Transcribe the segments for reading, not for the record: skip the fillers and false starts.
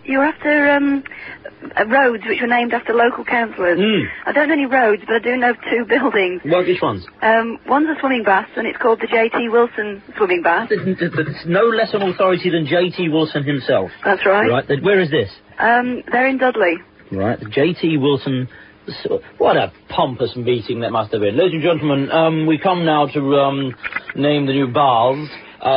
you're after roads which were named after local councillors. I don't know any roads, but I do know 2 buildings. Which ones? One's a swimming bath, and it's called the J.T. Wilson Swimming Bath. It's no less an authority than J.T. Wilson himself. That's right. Right, where is this? They're in Dudley. Right, the J.T. Wilson... What a pompous meeting that must have been. Ladies and gentlemen, we come now to name the new baths.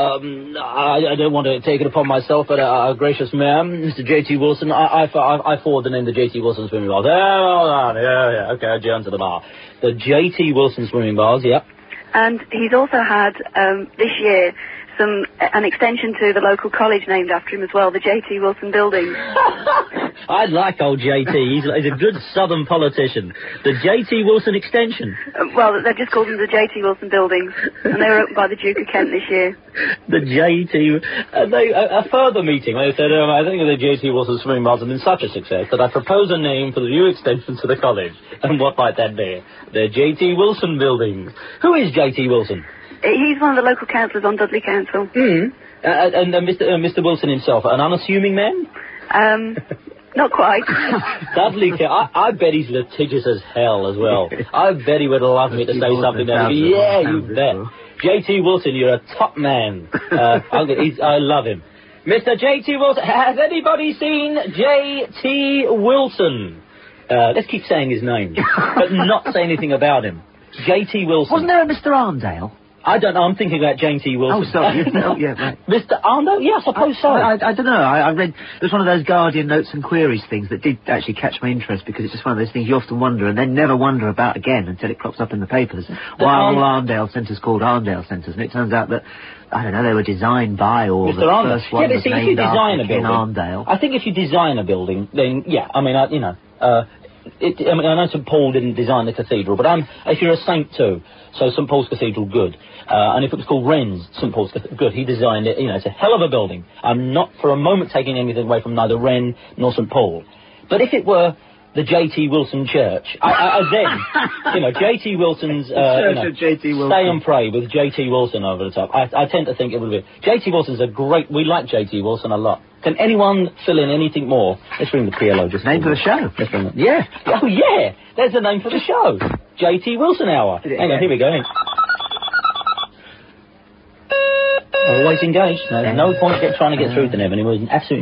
I don't want to take it upon myself, but gracious ma'am, Mr. J.T. Wilson, I forward the name the J.T. Wilson Swimming Baths. Yeah, okay, adjourn to the bar. The J.T. Wilson Swimming Baths, yep. And he's also had, this year, an extension to the local college named after him as well, the J.T. Wilson Building. I like old J.T. He's a good southern politician. The J.T. Wilson extension. Well, they've just called them the J.T. Wilson Buildings, and they were opened by the Duke of Kent this year. The J.T. A further meeting, they said, I think the J.T. Wilson Swimming Baths have been such a success that I propose a name for the new extension to the college. And what might that be? The J.T. Wilson Buildings. Who is J.T. Wilson? He's one of the local councillors on Dudley Council. And Mr. Wilson himself, an unassuming man? Not quite. Dudley, I bet he's litigious as hell as well. I bet he would love me to say something that yeah, you bet. J.T. Wilson, you're a top man. I love him. Mr. J.T. Wilson, has anybody seen J.T. Wilson? Let's keep saying his name, but not say anything about him. J.T. Wilson. Wasn't there a Mr. Arndale? I don't know, I'm thinking about J.T. Wilson. Oh, sorry. Yeah, right. Mr. Arndale? Yeah, I suppose so. I don't know. I read, there's one of those Guardian notes and queries things that did actually catch my interest, because it's just one of those things you often wonder and then never wonder about again until it crops up in the papers. Why are all Arndale centres called Arndale centres? And it turns out that, I don't know, they were designed by, or Mr. the Arndale. first one was named after King Arndale. I think if you design a building, then, yeah, I mean, I know St. Paul didn't design the cathedral, but if you're a saint too, so St. Paul's Cathedral, good. And if it was called Wren's St. Paul's Cathedral, good. He designed it, it's a hell of a building. I'm not for a moment taking anything away from neither Wren nor St. Paul. But if it were the J.T. Wilson Church, then, J.T. Wilson's, J.T. Wilson. Stay and Pray with J.T. Wilson over the top. I tend to think it would be. J.T. Wilson's we like J.T. Wilson a lot. Can anyone fill in anything more? Let's bring the PLO just... Name for the show. Yeah. Oh, yeah. There's the name for the show. J.T. Wilson Hour. Hang on, here we go. Always engaged. No point trying to get through to him, and he was absolutely